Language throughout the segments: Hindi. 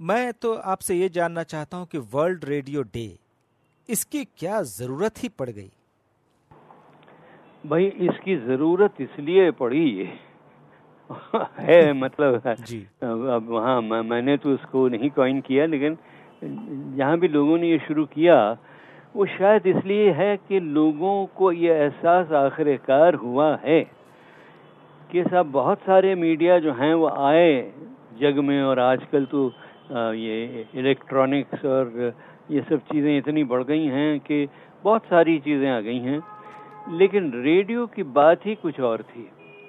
मैं तो आपसे ये जानना चाहता हूँ कि वर्ल्ड रेडियो डे, इसकी क्या ज़रूरत ही पड़ गई? भाई इसकी ज़रूरत इसलिए पड़ी है मतलब जी। अब वहाँ मैंने तो उसको नहीं कॉइन किया, लेकिन जहाँ भी लोगों ने ये शुरू किया वो शायद इसलिए है कि लोगों को ये एहसास आखिरकार हुआ है कि साहब बहुत सारे मीडिया जो हैं वो आए जग में, और आजकल तो ये इलेक्ट्रॉनिक्स और ये सब चीज़ें इतनी बढ़ गई हैं कि बहुत सारी चीज़ें आ गई हैं, लेकिन रेडियो की बात ही कुछ और थी।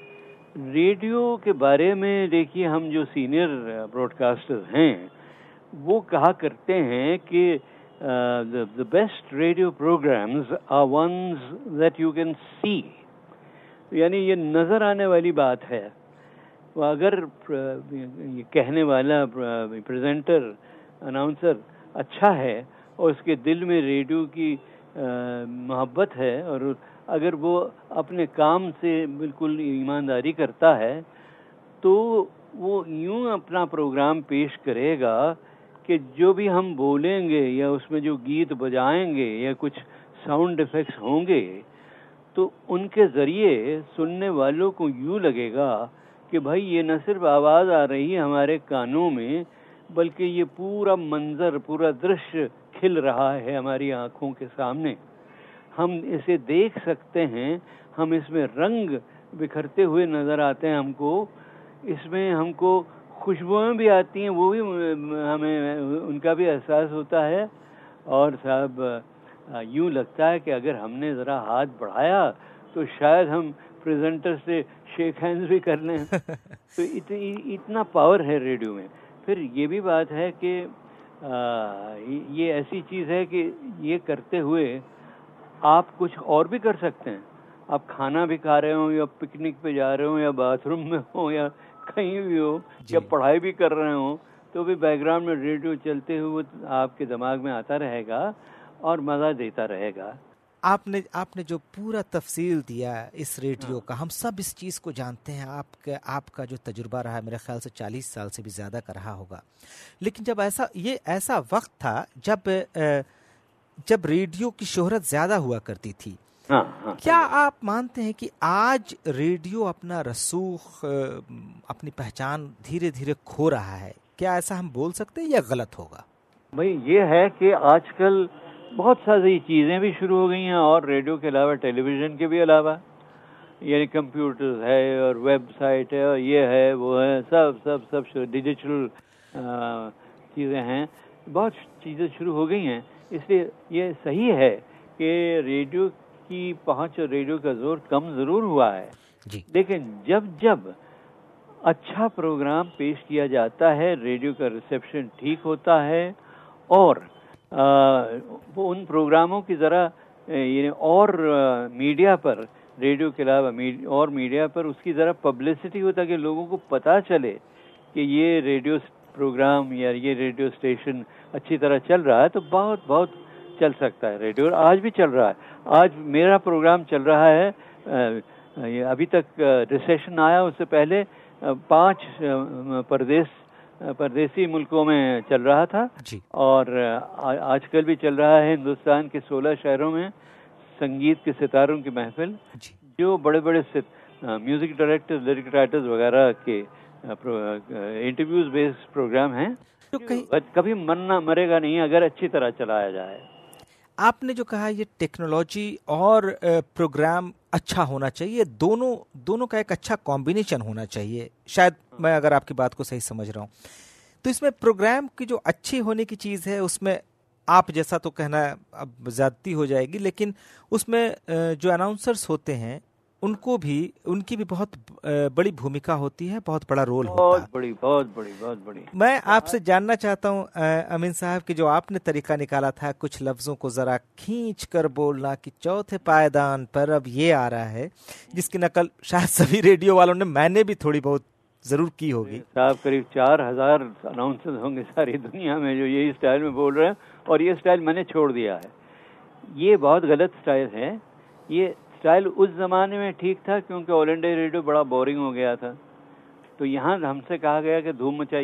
रेडियो के बारे में देखिए, हम जो सीनियर ब्रॉडकास्टर्स हैं वो कहा करते हैं कि the best radio programs are ones that you can see, यानी ये नज़र आने वाली बात है। अगर ये कहने वाला प्रेजेंटर, अनाउंसर अच्छा है और उसके दिल में रेडियो की मोहब्बत है, और अगर वो अपने काम से बिल्कुल ईमानदारी करता है, तो वो यूं अपना प्रोग्राम पेश करेगा कि जो भी हम बोलेंगे या उसमें जो गीत बजाएंगे या कुछ साउंड इफेक्ट्स होंगे, तो उनके ज़रिए सुनने वालों को यूं लगेगा कि भाई ये न सिर्फ आवाज़ आ रही है हमारे कानों में, बल्कि ये पूरा मंजर, पूरा दृश्य खिल रहा है हमारी आँखों के सामने। हम इसे देख सकते हैं, हम इसमें रंग बिखरते हुए नज़र आते हैं हमको, इसमें हमको खुशबुएं भी आती हैं, वो भी हमें उनका भी एहसास होता है। और साहब यूँ लगता है कि अगर हमने ज़रा हाथ बढ़ाया तो शायद हम प्रेजेंटर से शेक हैंड्स भी कर लें। तो इतना पावर है रेडियो में। फिर ये भी बात है कि ये ऐसी चीज़ है कि ये करते हुए आप कुछ और भी कर सकते हैं। आप खाना भी खा रहे हो, या पिकनिक पे जा रहे हो, या बाथरूम में हो, या कहीं भी हो, या पढ़ाई भी कर रहे हो, तो भी बैकग्राउंड में रेडियो चलते हुए आपके दिमाग में आता रहेगा और मज़ा देता रहेगा। आपने जो पूरा तफसील दिया इस रेडियो का, हम सब इस चीज़ को जानते हैं। आपका जो तजुर्बा रहा है, मेरे ख्याल से 40 साल से भी ज़्यादा का रहा होगा। लेकिन जब ऐसा वक्त था जब रेडियो की शोहरत ज़्यादा हुआ करती थी। क्या आप मानते हैं कि आज रेडियो अपना रसूख, अपनी पहचान धीरे धीरे खो रहा है? क्या ऐसा हम बोल सकते हैं या गलत होगा? भाई ये है कि आजकल बहुत सारी चीज़ें भी शुरू हो गई हैं, और रेडियो के अलावा टेलीविज़न के भी अलावा, यानी कंप्यूटर है और वेबसाइट है और ये है वो है, सब डिजिटल चीज़ें हैं, बहुत चीज़ें शुरू हो गई हैं। इसलिए ये सही है कि रेडियो की पहुंच और रेडियो का जोर कम ज़रूर हुआ है जी। लेकिन जब अच्छा प्रोग्राम पेश किया जाता है, रेडियो का रिसेप्शन ठीक होता है, और वो उन प्रोग्रामों की ज़रा और मीडिया पर, रेडियो के अलावा और मीडिया पर उसकी ज़रा पब्लिसिटी हो, ताकि लोगों को पता चले कि ये रेडियो प्रोग्राम या ये रेडियो स्टेशन अच्छी तरह चल रहा है, तो बहुत बहुत चल सकता है रेडियो। आज भी चल रहा है। आज मेरा प्रोग्राम चल रहा है, अभी तक रिसेशन आया उससे पहले 5 परदेसी मुल्कों में चल रहा था जी। और आजकल भी चल रहा है हिंदुस्तान के 16 शहरों में संगीत के सितारों की महफिल, जो बड़े बड़े म्यूजिक डायरेक्टर्स, लिरिक राइटर्स वगैरह के इंटरव्यूज बेस्ड प्रोग्राम हैं, तो कभी मरना मरेगा नहीं अगर अच्छी तरह चलाया जाए। आपने जो कहा, ये टेक्नोलॉजी और प्रोग्राम अच्छा होना चाहिए, दोनों का एक अच्छा कॉम्बिनेशन होना चाहिए। शायद मैं अगर आपकी बात को सही समझ रहा हूँ, तो इसमें प्रोग्राम की जो अच्छी होने की चीज़ है, उसमें आप जैसा तो कहना अब ज़्यादती हो जाएगी, लेकिन उसमें जो अनाउंसर्स होते हैं उनकी भी बहुत बड़ी भूमिका होती है, बहुत बड़ा रोल होता है। बहुत बड़ी। मैं आपसे जानना चाहता हूं अमीन साहब कि जो आपने तरीका निकाला था कुछ लफ्जों को जरा खींच कर बोलना कि चौथे पायदान पर अब ये आ रहा है, जिसकी नकल शायद सभी रेडियो वालों ने, मैंने भी थोड़ी बहुत जरूर की होगी। साहब करीब 4000 अनाउंसर्स होंगे सारी दुनिया में जो यही स्टाइल में बोल रहे हैं, और ये स्टाइल मैंने छोड़ दिया है। ये बहुत गलत स्टाइल है। ये स्टाइल उस ज़माने में ठीक था क्योंकि ऑल इंडिया रेडियो बड़ा बोरिंग हो गया था, तो यहाँ हमसे कहा गया कि धूम मचाइए,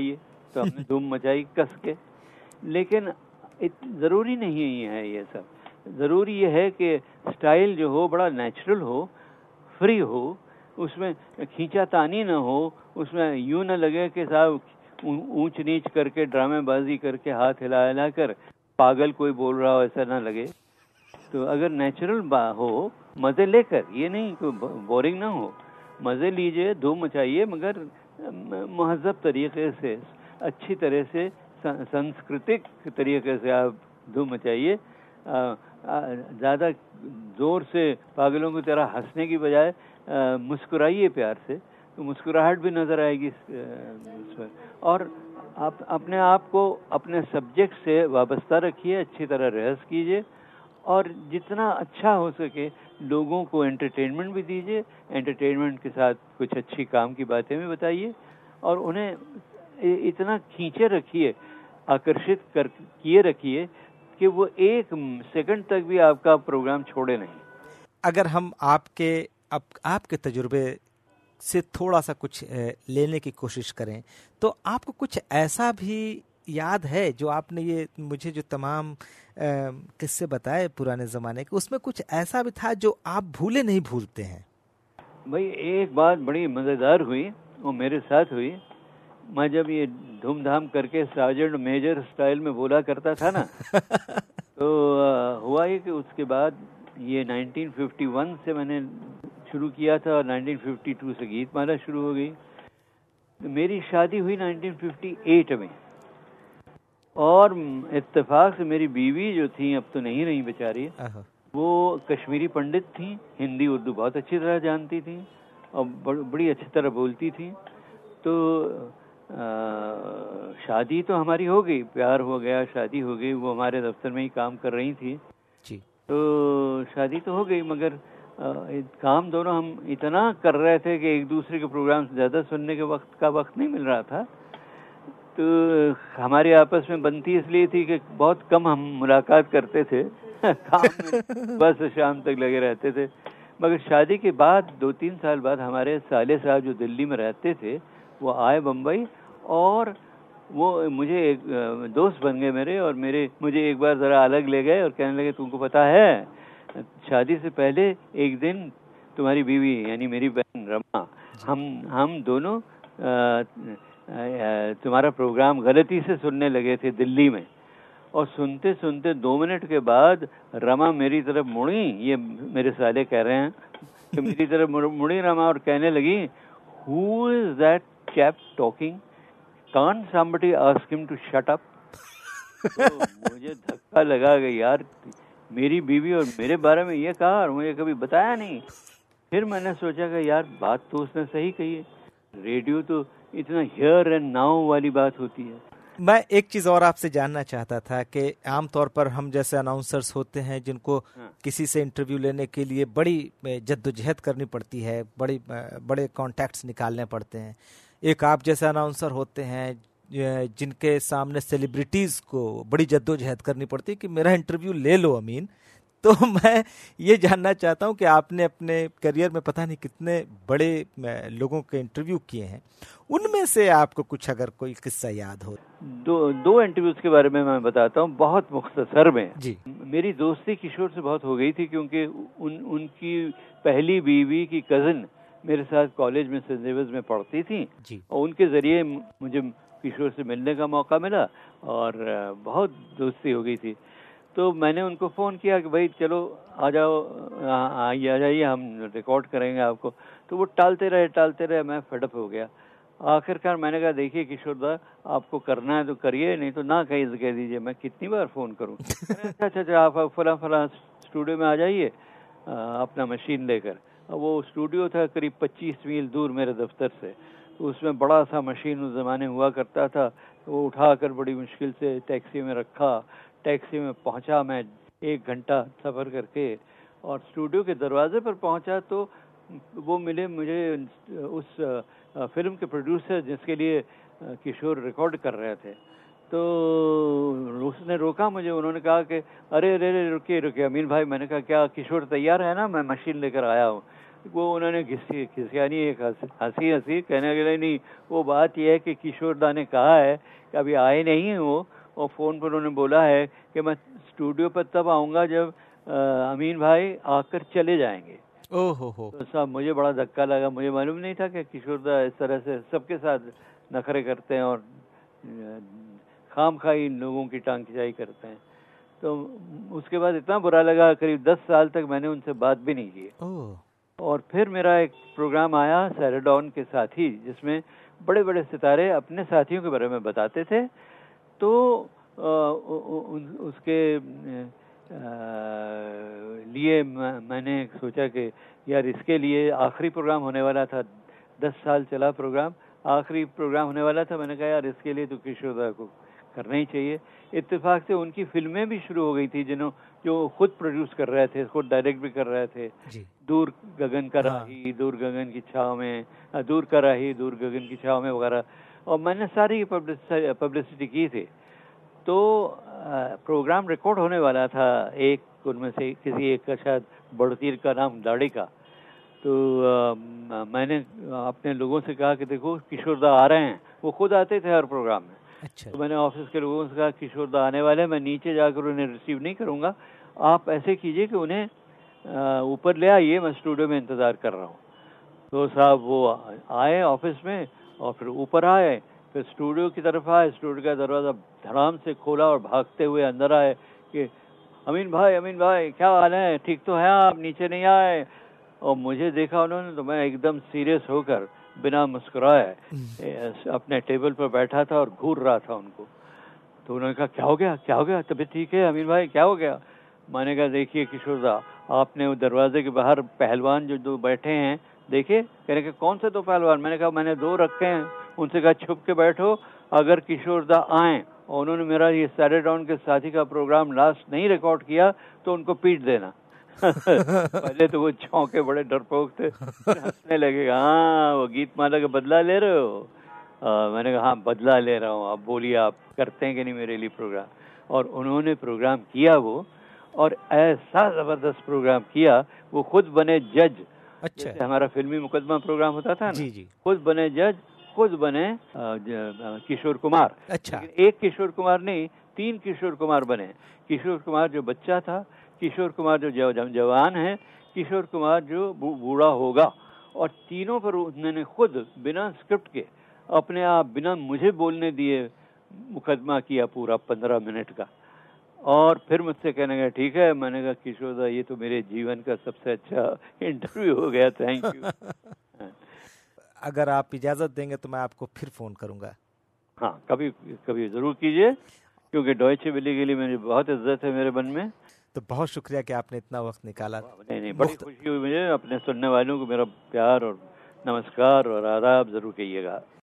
तो हमने धूम मचाई कस के। लेकिन ज़रूरी नहीं है ये सब, ज़रूरी ये है कि स्टाइल जो हो बड़ा नेचुरल हो, फ्री हो, उसमें खींचातानी ना हो, उसमें यूँ ना लगे कि साहब ऊंच नीच करके ड्रामेबाजी करके हाथ हिला हिला कर पागल कोई बोल रहा हो, ऐसा ना लगे। तो अगर नेचुरल हो, मज़े लेकर, ये नहीं कि बोरिंग ना हो, मज़े लीजिए, धूम मचाइए, मगर महज़ब तरीके से, अच्छी तरह से, सांस्कृतिक तरीके से आप धूम मचाइए। ज़्यादा ज़ोर से पागलों की तरह हंसने की बजाय मुस्कुराइए प्यार से, तो मुस्कुराहट भी नज़र आएगी उसमें। और आप अपने आप को अपने सब्जेक्ट से वाबस्ता रखिए, अच्छी तरह रिहर्स कीजिए, और जितना अच्छा हो सके लोगों को एंटरटेनमेंट भी दीजिए, एंटरटेनमेंट के साथ कुछ अच्छी काम की बातें भी बताइए, और उन्हें इतना खींचे रखिए, आकर्षित किए रखिए कि वो एक सेकंड तक भी आपका प्रोग्राम छोड़े नहीं। अगर हम आपके तजुर्बे से थोड़ा सा कुछ लेने की कोशिश करें, तो आपको कुछ ऐसा भी याद है जो आपने ये मुझे जो तमाम किस्से बताए पुराने ज़माने के, उसमें कुछ ऐसा भी था जो आप भूले नहीं भूलते हैं? भाई एक बात बड़ी मज़ेदार हुई, वो मेरे साथ हुई। मैं जब ये धूमधाम करके सार्जेंट मेजर स्टाइल में बोला करता था ना तो हुआ ये कि उसके बाद ये 1951 से मैंने शुरू किया था और 1952 से गीतमाला शुरू हो गई। तो मेरी शादी हुई 1958 में, और इत्तेफाक से मेरी बीवी जो थी, अब तो नहीं रही बेचारी, वो कश्मीरी पंडित थी, हिंदी उर्दू बहुत अच्छी तरह जानती थी और बड़ी अच्छी तरह बोलती थी। तो शादी तो हमारी हो गई, प्यार हो गया, शादी हो गई। वो हमारे दफ्तर में ही काम कर रही थी जी। तो शादी तो हो गई, मगर काम दोनों हम इतना कर रहे थे कि एक दूसरे के प्रोग्राम ज़्यादा सुनने के वक्त नहीं मिल रहा था। तो हमारी आपस में बनती इसलिए थी कि बहुत कम हम मुलाकात करते थे काम में बस शाम तक लगे रहते थे। मगर शादी के बाद 2-3 साल बाद हमारे साले साहब जो दिल्ली में रहते थे वो आए बम्बई, और वो मुझे एक दोस्त बन गए मेरे, और मुझे एक बार ज़रा अलग ले गए और कहने लगे, तुमको पता है शादी से पहले एक दिन तुम्हारी बीवी यानी मेरी बहन रमा, हम दोनों तुम्हारा प्रोग्राम गलती से सुनने लगे थे दिल्ली में, और सुनते सुनते 2 मिनट के बाद रमा मेरी तरफ मुड़ी, ये मेरे साले कह रहे हैं कि मेरी तरफ मुड़ी रमा और कहने लगी, who is that chap talking, can't somebody ask him to shut up. तो मुझे धक्का लगा कि यार मेरी बीवी और मेरे बारे में ये कहा और मुझे कभी बताया नहीं। फिर मैंने सोचा कि यार बात तो उसने सही कही है, रेडियो तो इतना हियर एंड नाउ वाली बात होती है। मैं एक चीज़ और आपसे जानना चाहता था कि आमतौर पर हम जैसे अनाउंसर्स होते हैं जिनको किसी से इंटरव्यू लेने के लिए बड़ी जद्दोजहद करनी पड़ती है, बड़े कॉन्टैक्ट्स निकालने पड़ते हैं। एक आप जैसे अनाउंसर होते हैं जिनके सामने सेलिब्रिटीज़ को बड़ी जद्दोजहद करनी पड़ती है कि मेरा इंटरव्यू ले लो अमीन। तो मैं ये जानना चाहता हूँ कि आपने अपने करियर में पता नहीं कितने बड़े लोगों के इंटरव्यू किए हैं, उनमें से आपको कुछ अगर कोई किस्सा याद हो? दो इंटरव्यूज के बारे में मैं बताता हूँ, बहुत मुख्तसर में जी। मेरी दोस्ती किशोर से बहुत हो गई थी, क्योंकि उनकी पहली बीवी की कज़न मेरे साथ कॉलेज में सेंट जेवियर्स में पढ़ती थी जी। और उनके ज़रिए मुझे किशोर से मिलने का मौका मिला और बहुत दोस्ती हो गई थी। तो मैंने उनको फ़ोन किया कि भाई चलो आ जाओ, आ जाइए, हम रिकॉर्ड करेंगे आपको। तो वो टालते रहे, मैं फडअप हो गया। आखिरकार मैंने कहा, देखिए किशोर दा, आपको करना है तो करिए, नहीं तो ना कह दीजिए, मैं कितनी बार फ़ोन करूं। अच्छा आप फला स्टूडियो में आ जाइए अपना मशीन लेकर। वो स्टूडियो था करीब 25 मील दूर मेरे दफ्तर से, तो उसमें बड़ा सा मशीन उस ज़माने हुआ करता था। वो उठाकर बड़ी मुश्किल से टैक्सी में रखा, टैक्सी में पहुंचा मैं 1 घंटा सफ़र करके, और स्टूडियो के दरवाजे पर पहुंचा तो वो मिले मुझे उस फिल्म के प्रोड्यूसर जिसके लिए किशोर रिकॉर्ड कर रहे थे। तो उसने रोका मुझे, उन्होंने कहा कि अरे रुकिए अमीन भाई। मैंने कहा क्या किशोर तैयार है ना, मैं मशीन लेकर आया हूँ। वो उन्होंने खिसियानी एक हंसी कहने लगे, नहीं वो बात यह है कि किशोर दा ने कहा है कि अभी आए नहीं हैं वो, और फ़ोन पर उन्होंने बोला है कि मैं स्टूडियो पर तब आऊँगा जब अमीन भाई आकर चले जाएंगे। ओहो हो। तो साहब मुझे बड़ा धक्का लगा, मुझे मालूम नहीं था कि किशोर दा इस तरह से सबके साथ नखरे करते हैं और खामखाई लोगों की टांग खिंचाई करते हैं। तो उसके बाद इतना बुरा लगा, करीब 10 साल तक मैंने उनसे बात भी नहीं की। और फिर मेरा एक प्रोग्राम आया सैरेडॉन के साथी, जिसमें बड़े बड़े सितारे अपने साथियों के बारे में बताते थे। तो उसके लिए मैंने सोचा कि यार इसके लिए आखिरी प्रोग्राम होने वाला था, 10 साल चला प्रोग्राम, आखिरी प्रोग्राम होने वाला था। मैंने कहा यार इसके लिए तो किशोर दा को करना ही चाहिए। इत्तेफाक से उनकी फिल्में भी शुरू हो गई थी, जो खुद प्रोड्यूस कर रहे थे, खुद डायरेक्ट भी कर रहे थे। दूर गगन का राही, दूर गगन की छाव में, दूर का राही, दूर गगन की छाव में वगैरह, और मैंने सारी पब्लिसिटी की थी। तो प्रोग्राम रिकॉर्ड होने वाला था, एक उनमें से किसी एक का शायद बड़तीर का नाम दाढ़ी का। तो मैंने अपने लोगों से कहा कि देखो किशोर दा आ रहे हैं, वो खुद आते थे हर प्रोग्राम में। अच्छा। तो मैंने ऑफिस के लोगों से कहा किशोर दा आने वाले हैं, मैं नीचे जाकर उन्हें रिसीव नहीं करूँगा, आप ऐसे कीजिए कि उन्हें ऊपर ले आइए, मैं स्टूडियो में इंतज़ार कर रहा हूँ। तो साहब वो आए ऑफिस में और फिर ऊपर आए, फिर स्टूडियो की तरफ आए, स्टूडियो का दरवाज़ा धड़ाम से खोला और भागते हुए अंदर आए कि अमीन भाई क्या हाल है, ठीक तो है आप, नीचे नहीं आए? और मुझे देखा उन्होंने तो मैं एकदम सीरियस होकर बिना मुस्कुराए अपने टेबल पर बैठा था और घूर रहा था उनको। तो उन्होंने कहा क्या हो गया, तबीयत ठीक है अमीन भाई, क्या हो गया? मैंने कहा देखिए किशोर दा, आपने वो दरवाजे के बाहर पहलवान जो दो बैठे हैं देखे? कहने के कौन से दो पहलवान? मैंने कहा मैंने 2 रखे हैं। उनसे कहा छुप के बैठो, अगर किशोर दा आए और उन्होंने मेरा ये सैरेडॉन के साथी का प्रोग्राम लास्ट नहीं रिकॉर्ड किया तो उनको पीट देना। पहले तो वो चौंके, बड़े डरपोक थे, हंसने लगे, हाँ वो गीत माला का बदला ले रहे हो? मैंने कहा हाँ बदला ले रहा हूँ, आप बोलिए आप करते हैं कि नहीं मेरे लिए प्रोग्राम? और उन्होंने प्रोग्राम किया वो, और ऐसा जबरदस्त प्रोग्राम किया, वो खुद बने जज। अच्छा। जैसे हमारा फिल्मी मुकदमा प्रोग्राम होता था ना, जी। खुद बने जज, खुद बने किशोर कुमार। अच्छा। एक किशोर कुमार नहीं, 3 किशोर कुमार बने। किशोर कुमार जो बच्चा था, किशोर कुमार जो जवान है, किशोर कुमार जो बूढ़ा होगा, और तीनों पर उन्होंने खुद बिना स्क्रिप्ट के अपने आप बिना मुझे बोलने दिए मुकदमा किया पूरा 15 मिनट का। और फिर मुझसे कहने लगा ठीक है। मैंने कहा किशोर दा ये तो मेरे जीवन का सबसे अच्छा इंटरव्यू हो गया, थैंक यू। अगर आप इजाज़त देंगे तो मैं आपको फिर फ़ोन करूंगा। हाँ, कभी ज़रूर कीजिए, क्योंकि डॉयचे वेले के लिए मेरी बहुत इज्जत है मेरे मन में। तो बहुत शुक्रिया कि आपने इतना वक्त निकाला। नहीं, बड़ी खुशी हुई मुझे। अपने सुनने वालों को मेरा प्यार और नमस्कार और आदाब ज़रूर कहिएगा।